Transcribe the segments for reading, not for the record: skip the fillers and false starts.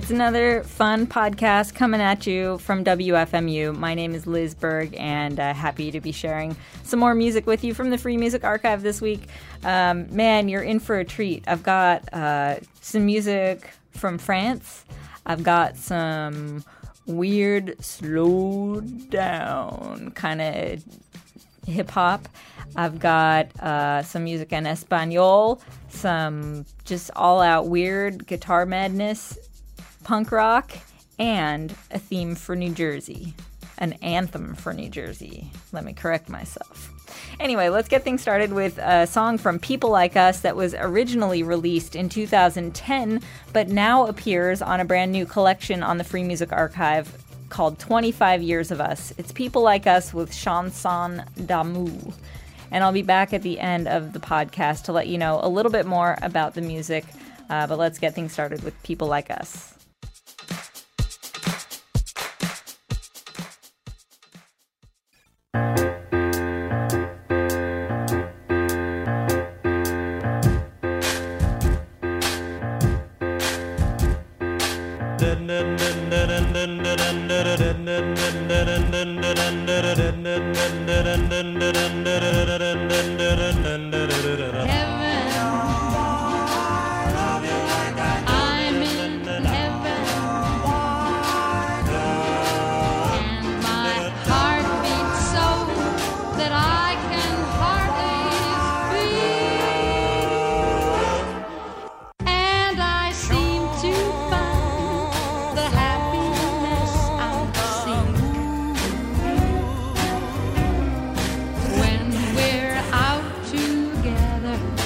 It's another fun podcast coming at you from WFMU. My name is Liz Berg, and happy to be sharing some more music with you from the Free Music Archive this week. Man, you're in for a treat. I've got some music from France. I've got some weird, slowed down kind of hip-hop. I've got some music in Espanol, some just all-out weird guitar madness, punk rock, and a theme for New Jersey. An anthem for New Jersey. Let me correct myself. Anyway, let's get things started with a song from People Like Us that was originally released in 2010, but now appears on a brand new collection on the Free Music Archive called 25 Years of Us. It's People Like Us with Chanson d'amour. And I'll be back at the end of the podcast to let you know a little bit more about the music, but let's get things started with People Like Us. When we're out together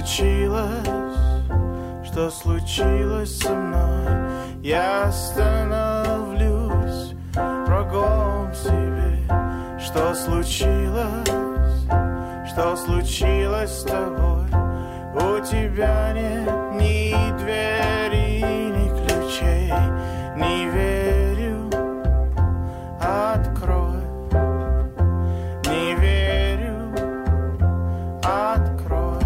что случилось со мной? Я становлюсь врагом себе. Что случилось с тобой? У тебя нет ни двери, ни ключей. Не верю, открой. Не верю, открой.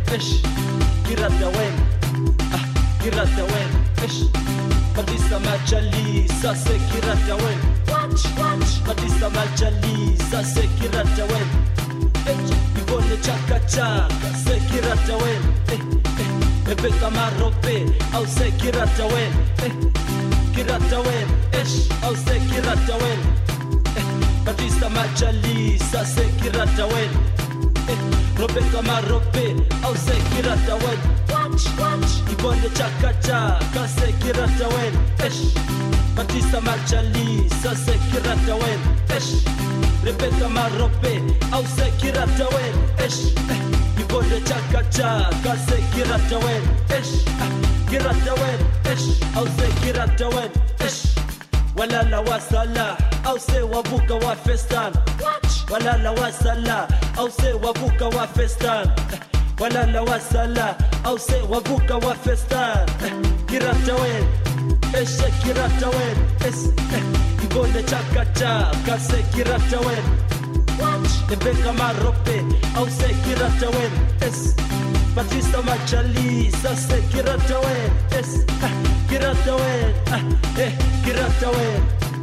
ish kirata wen kirata wen ish Batista Majali sase kirata wen watch Batista Majali sase kirata wen Ibone chaka chaka se kirata wen Rebecca Marope au se kirata wen kirata wen ish au se kirata wen Batista Majali sase kirata wen Rebecca Marope au se kirata wen watch Ibone chaka chaka se kirata wen ish Batista Majali sase kirata wen ish Rebecca Marope au se kirata wen ish Ibone chaka chaka se kirata wen ish kirata wen ish au se kirata wen ish Walala wasala au se wavuka wa festan Walala wasala au se wavuka wa festan Walala wasala au se wavuka wa festan Kirata wen eshe kirata wen Ibone chaka chaka se kirata wen Rebecca Marope au se kirata wen Batista Majali se kirata wen kirata wen kirata wen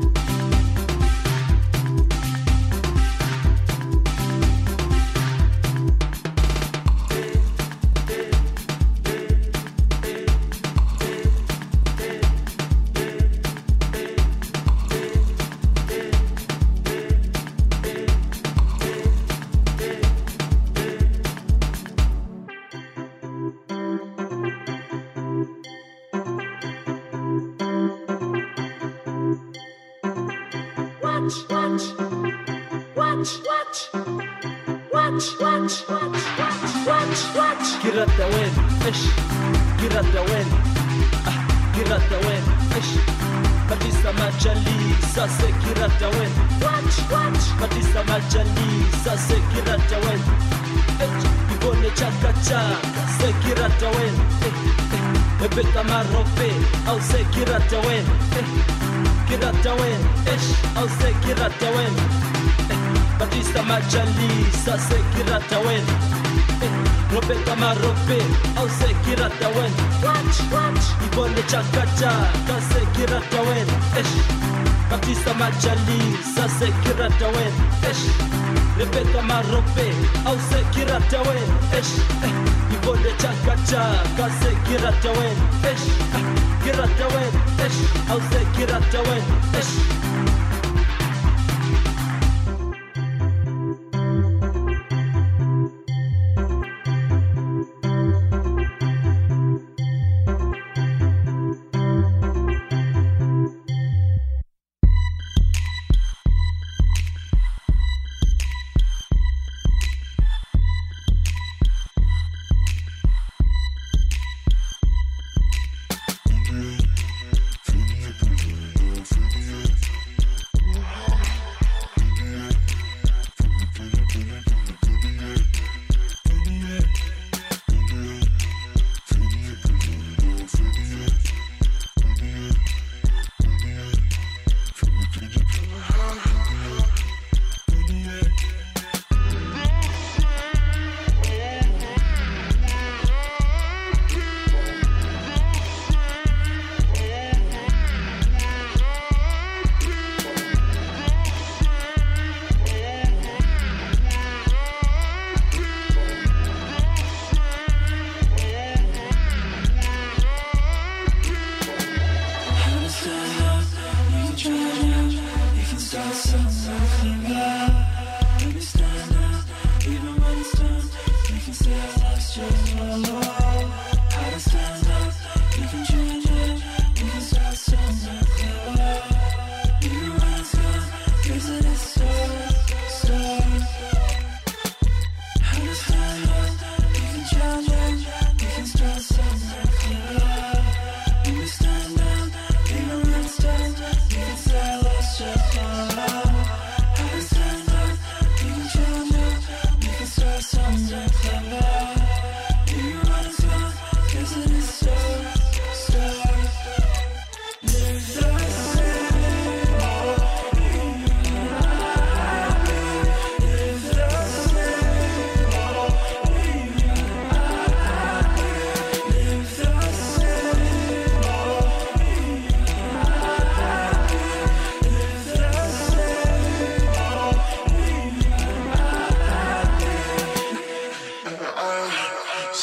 Kirata wen, ish Kirata wen, Kirata wen, ish Batista Majali sase kirata wen Batista Majali sase kirata wen Ibone chaka chaka se kirata wen Rebecca Marope au se kirata wen Kirata wen, ish au se kirata wen Batista Majali sase kirata wen Rebecca Marope au se kirata wen Ibone chaka chaka se kirata wen Batista Majali sase kirata wen Rebecca Marope au se kirata wen Ibone chaka chaka se kirata wen kirata wen au se kirata wen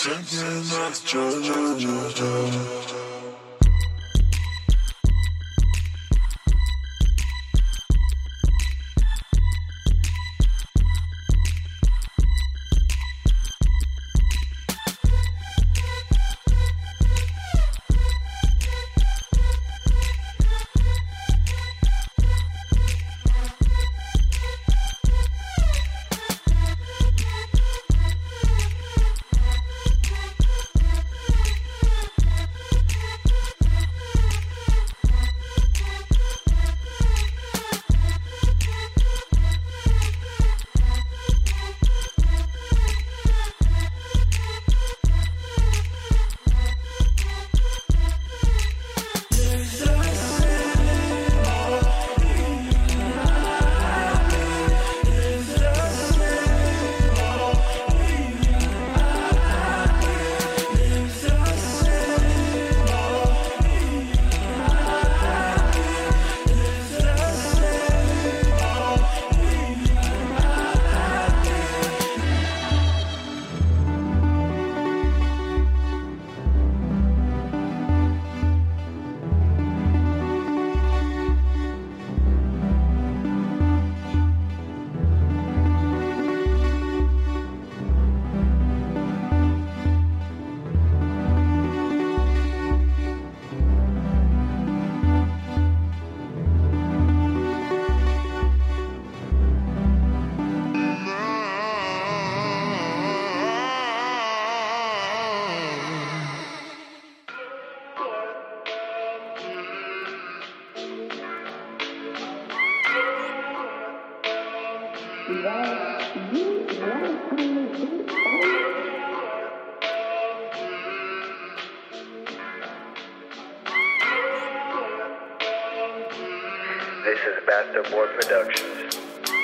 This is Masterboard Productions.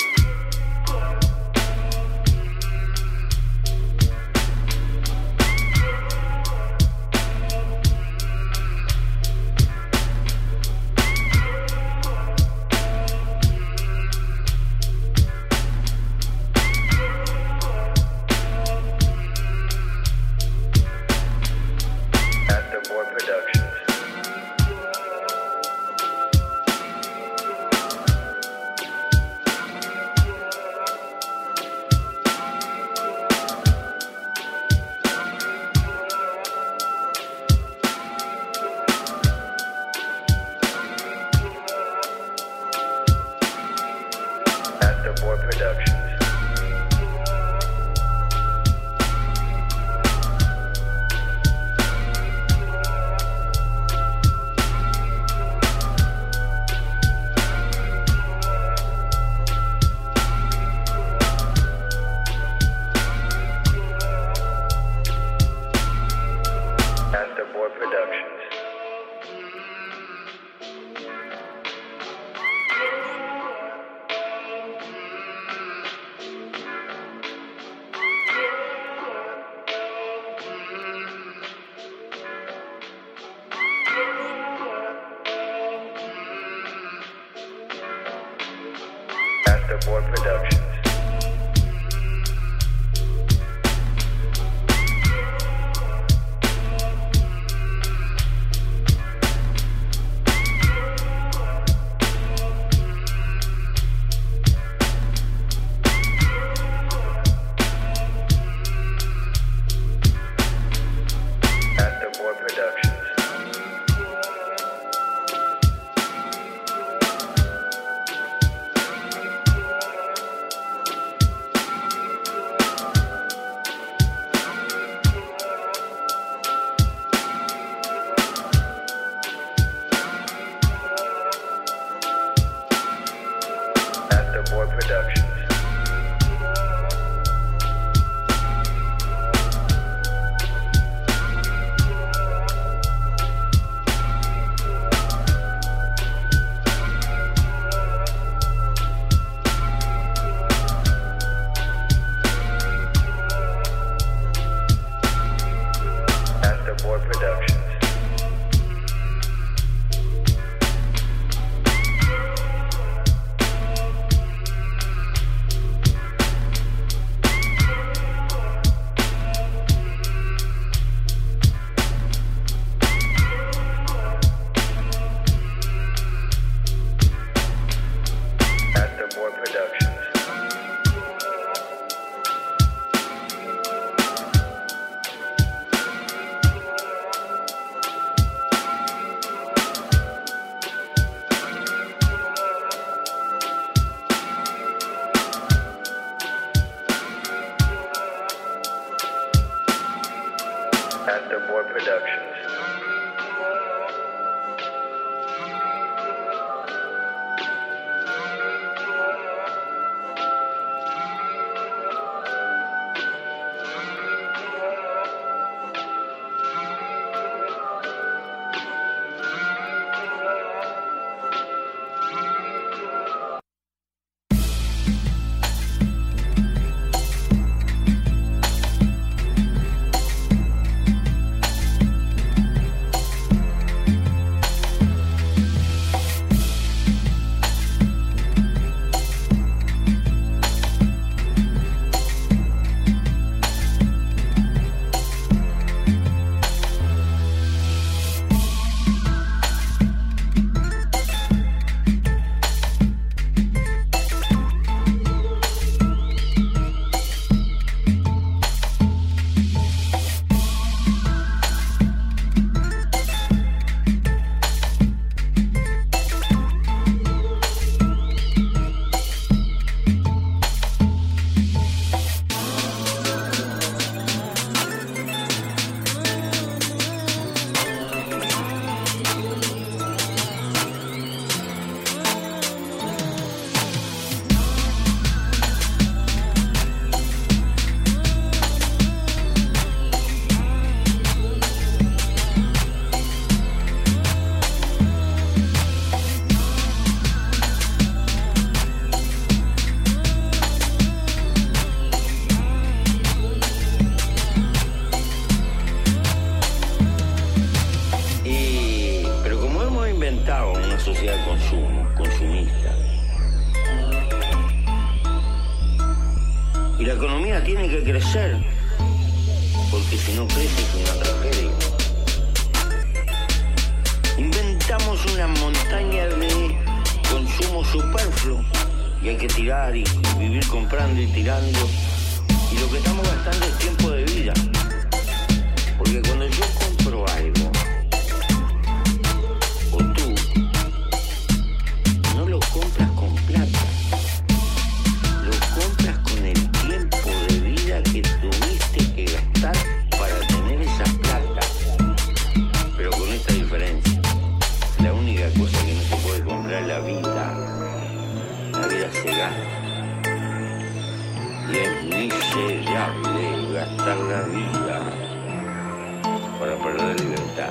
Masterboard Productions. More Productions. Consumista. Y la economía tiene que crecer, porque si no crece es una tragedia. Inventamos una montaña de consumo superfluo y hay que tirar y vivir comprando y tirando. Y lo que estamos gastando es tiempo de vida. Porque cuando yo compro algo, o tú, no lo compras con plata, lo compras con el tiempo de vida que tuviste que gastar para tener esa plata. Pero con esta diferencia, la única cosa que no se puede comprar es la vida. La vida se gasta. Y es miserable gastar la vida para perder libertad.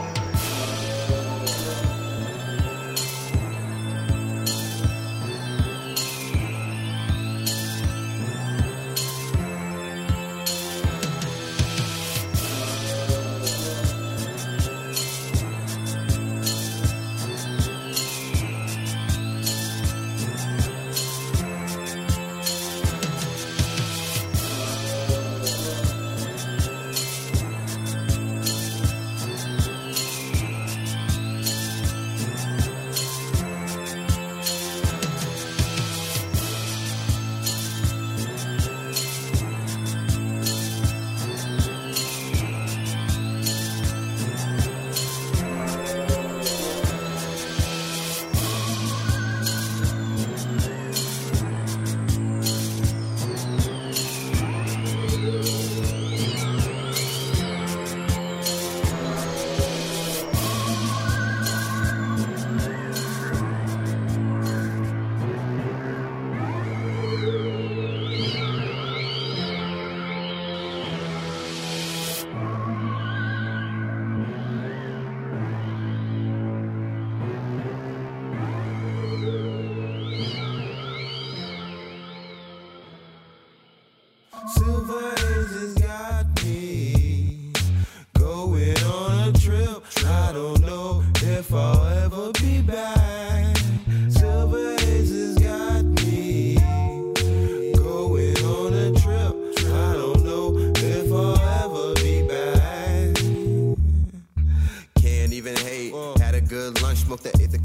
Silver has got me going on a trip. I don't know if I'll ever be back. Silver has got me going on a trip. I don't know if I'll ever be back. Can't even hate. Had a good lunch, smoked the eighth of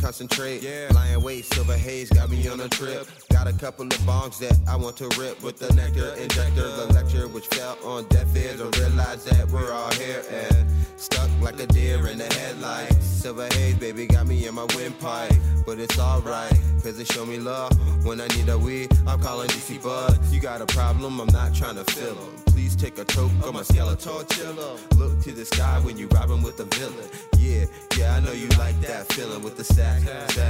concentrate. Lying weight, silver haze got me on a trip. Got a couple of bongs that I want to rip with the nectar injector. The lecture which fell on deaf ears. I realize that we're all here and stuck like a deer in the headlights. Silver haze, baby, got me in my windpipe. But it's alright, cause it show me love. When I need a weed, I'm calling DC Bud. You got a problem, I'm not trying to fill 'em. Please take a toke of my skeletal chiller. Look to the sky when you robbing with the villain. Yeah, I know you like that feeling with the sack.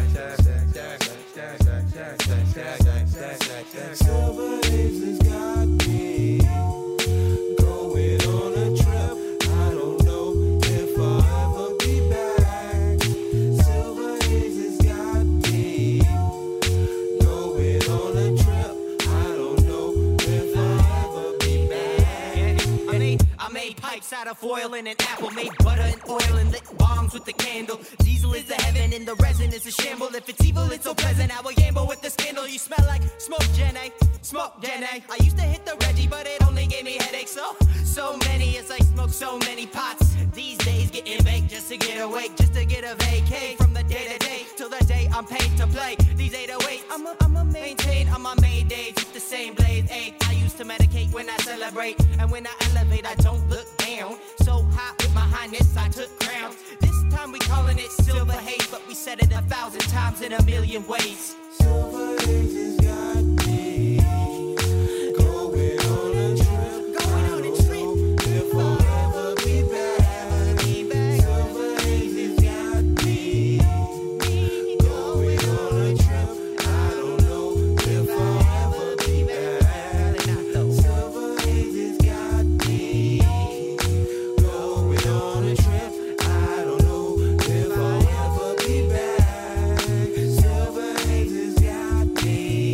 Silver haze has got me going on a trip. I don't know if I'll ever be back. Silver haze has got me going on a trip. I don't know if I'll ever be back. I made pipes out of oil and an apple. Made butter and oil and lit bombs with the candle. Diesel is the heaven and the resin is a shamble. If it's evil, it's so pleasant. I will gamble with the scandal. You smell like smoke, Jenny. Smoke, Jenny. I used to hit the Reggie, but it only gave me headaches. So many, it's like smoke so many pots. These days getting baked just to get awake, just to get a vacay from the day to day till the day I'm paid to play. These 808s, I'ma maintain on my Maydays with the same blaze. I used to medicate when I celebrate, and when I elevate, I don't look down. So high with my highness, I took crowns. This time we calling it silver haze, but we said it 1,000 times in a million ways. Silver haze has got me going on a trip. Going on a trip. If I'll ever be back. Silver haze has got me going on a trip. I don't know if I'll ever be back. Silver haze has got me going on a trip. I don't know if I'll ever be back. Silver haze has got me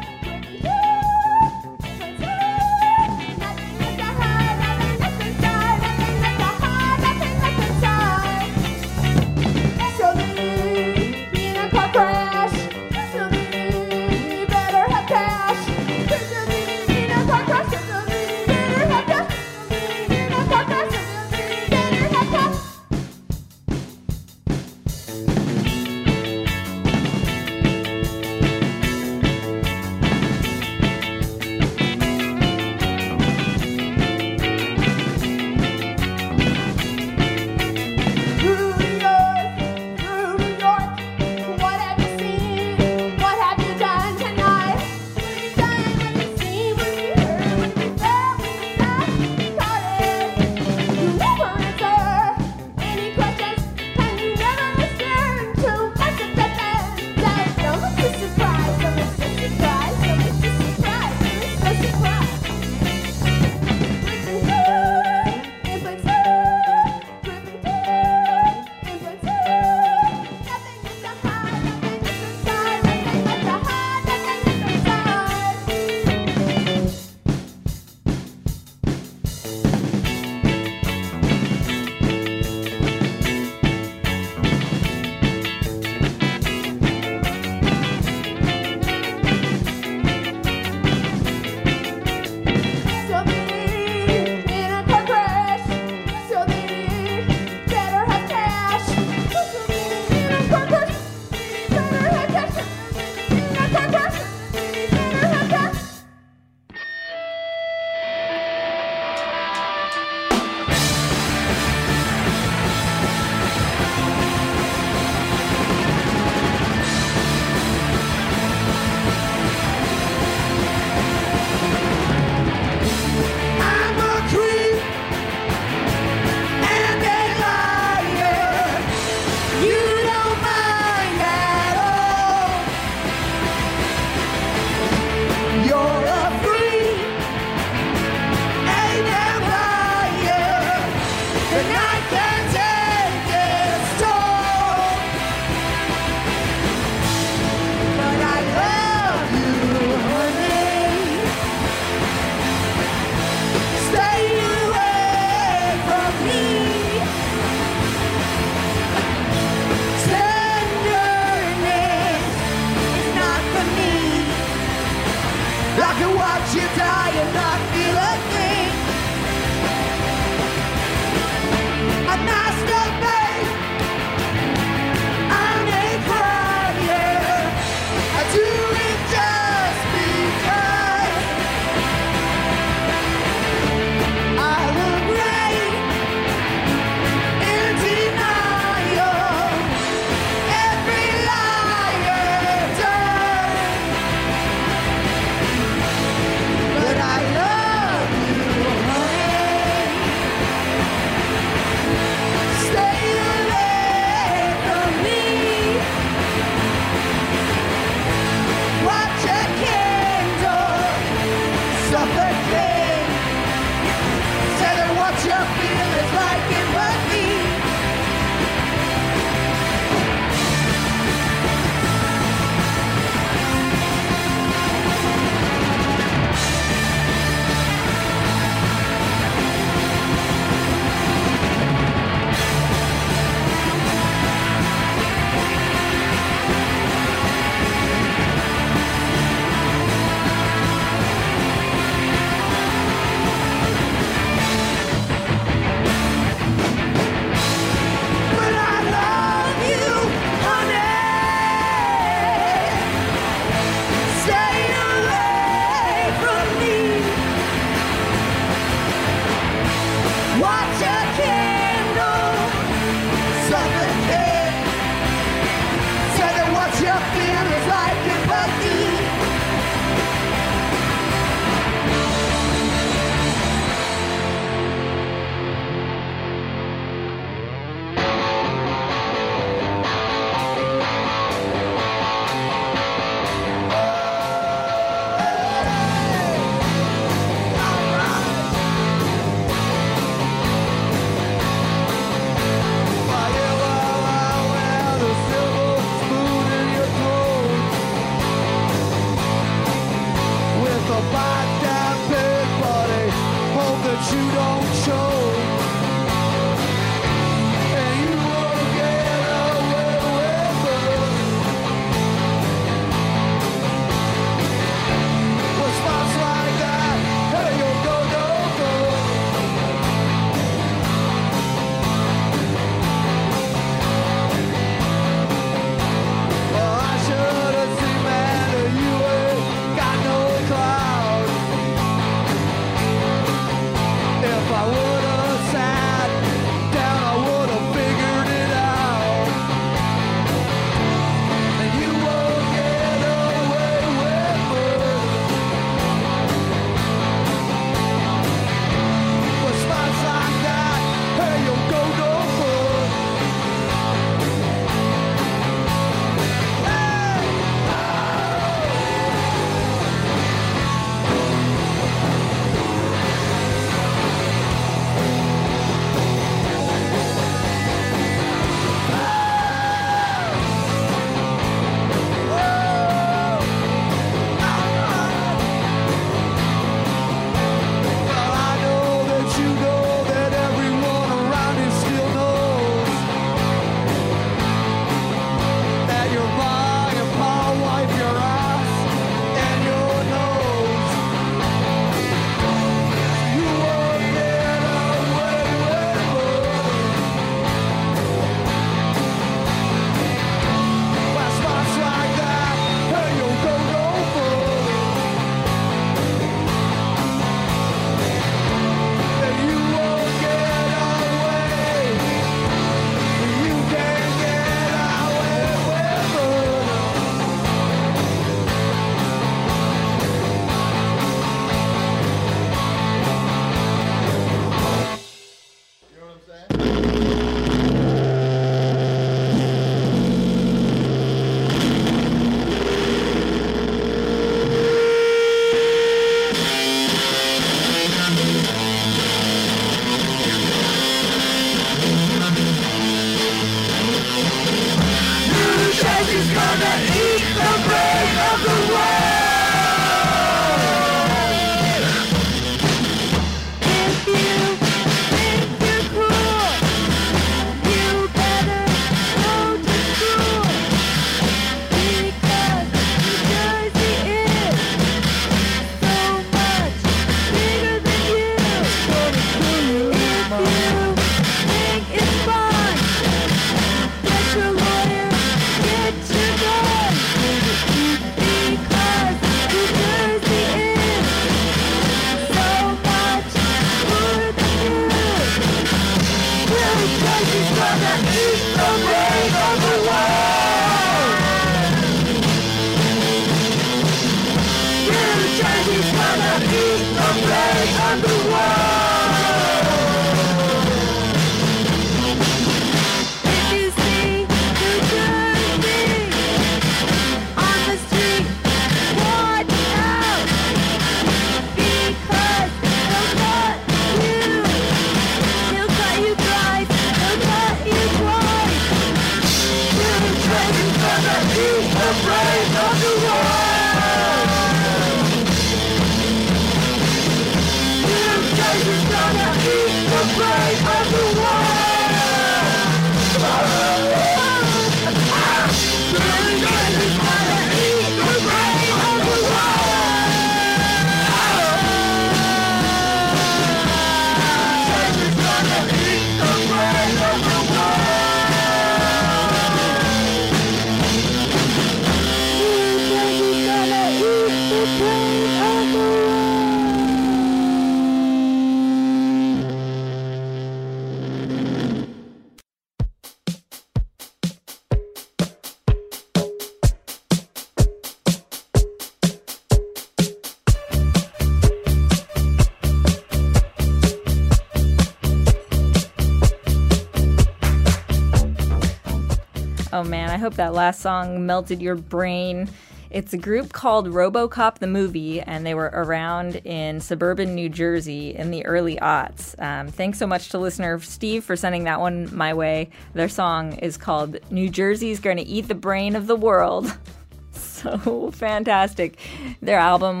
Oh man, I hope that last song melted your brain. It's a group called RoboCop the Movie, and they were around in suburban New Jersey in the early aughts. Thanks so much to listener Steve for sending that one my way. Their song is called New Jersey's Gonna Eat the Brain of the World. So fantastic. Their album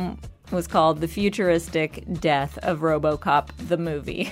was called The Futuristic Death of RoboCop, the movie.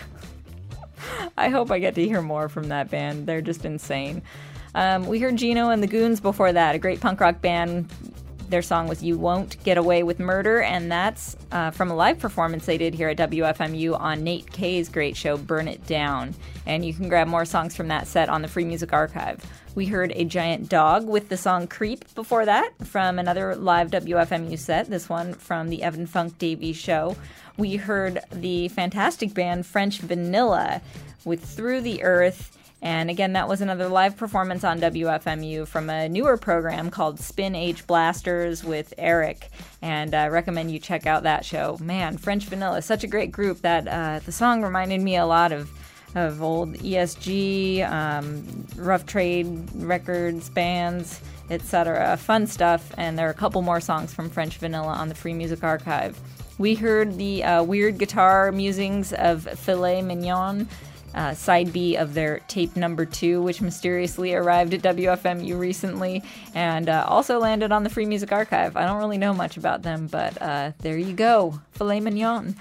I hope I get to hear more from that band. They're just insane. We heard Gino and the Goons before that, a great punk rock band. Their song was You Won't Get Away with Murder, and that's from a live performance they did here at WFMU on Nate K's great show, Burn It Down. And you can grab more songs from that set on the Free Music Archive. We heard A Giant Dog with the song Creep before that from another live WFMU set, this one from the Evan Funk Davies show. We heard the fantastic band French Vanilla with Through the Earth. And again, that was another live performance on WFMU from a newer program called Spin Age Blasters with Eric. And I recommend you check out that show. Man, French Vanilla, such a great group that the song reminded me a lot of old ESG, Rough Trade Records, bands, etc. Fun stuff. And there are a couple more songs from French Vanilla on the Free Music Archive. We heard the weird guitar musings of Filet Mignon, side B of their tape number 2, which mysteriously arrived at WFMU recently and also landed on the Free Music Archive. I don't really know much about them, but there you go. Filet Mignon.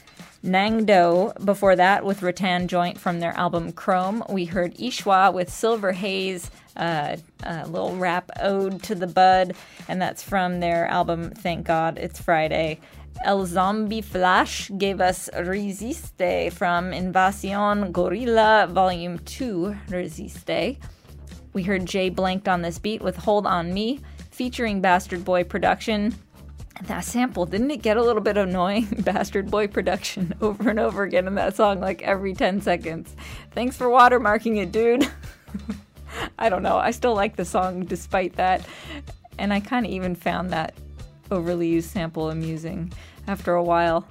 Nangdo before that with Rattan Joint from their album Chrome. We heard Ishwa with Silver Haze, a little rap ode to the bud, and that's from their album Thank God It's Friday. El Zombie Flash gave us Resiste from Invasion Gorilla Volume 2, Resiste. We heard Jay Blanked on This Beat with Hold On Me, featuring Bastard Boy Production. That sample, didn't it get a little bit annoying? Bastard Boy Production over and over again in that song, like every 10 seconds. Thanks for watermarking it, dude. I don't know, I still like the song despite that. And I kind of even found that overly used sample amusing after a while.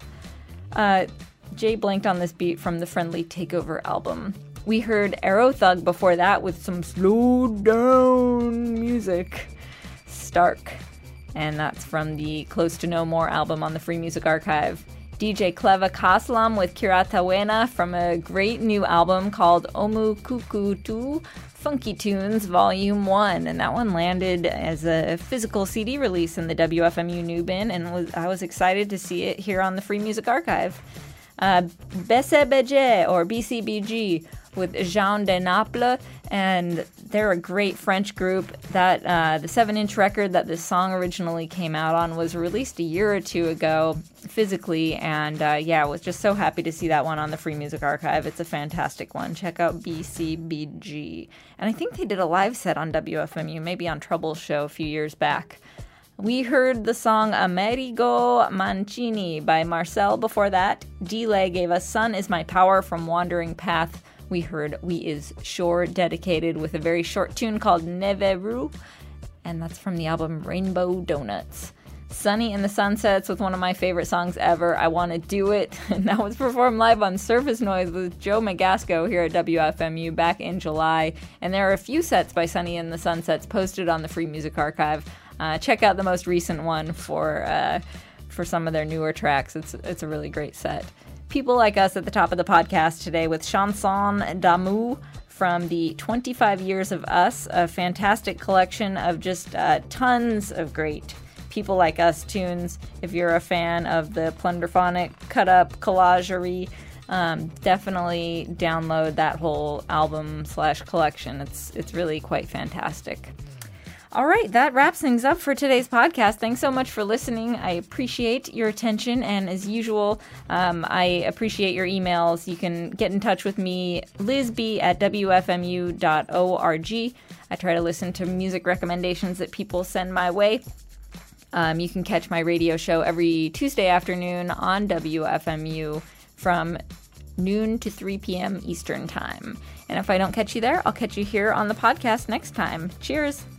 Jay Blanked on This Beat from the Friendly Takeover album. We heard Arrow Thug before that with some slowed down music. Stark. And that's from the Close to No More album on the Free Music Archive. DJ Cleva Kaslam with Kiratawena from a great new album called Omu Kuku 2 Funky Tunes Volume 1. And that one landed as a physical CD release in the WFMU New Bin, and I was excited to see it here on the Free Music Archive. BCBG, or BCBG, with Jean de Naples, and they're a great French group. That the 7-inch record that this song originally came out on was released a year or two ago physically, and I was just so happy to see that one on the Free Music Archive. It's a fantastic one. Check out BCBG. And I think they did a live set on WFMU, maybe on Trouble's show a few years back. We heard the song Amerigo Mancini by Marcel before that. Delay gave us Sun Is My Power from Wandering Path. We heard We Is Sure Dedicated with a very short tune called Neveru, and that's from the album Rainbow Donuts. Sunny in the Sunsets with one of my favorite songs ever, I Wanna Do It, and that was performed live on Surface Noise with Joe Magasco here at WFMU back in July, and there are a few sets by Sunny in the Sunsets posted on the Free Music Archive. Check out the most recent one for some of their newer tracks. It's a really great set. People Like Us at the top of the podcast today with Chanson d'amour from the 25 Years of Us, a fantastic collection of just tons of great People Like Us tunes. If you're a fan of the plunderphonic cut-up collagerie, definitely download that whole album/collection. It's really quite fantastic. All right, that wraps things up for today's podcast. Thanks so much for listening. I appreciate your attention, and as usual, I appreciate your emails. You can get in touch with me, lizb@wfmu.org. I try to listen to music recommendations that people send my way. You can catch my radio show every Tuesday afternoon on WFMU from noon to 3 p.m. Eastern Time. And if I don't catch you there, I'll catch you here on the podcast next time. Cheers!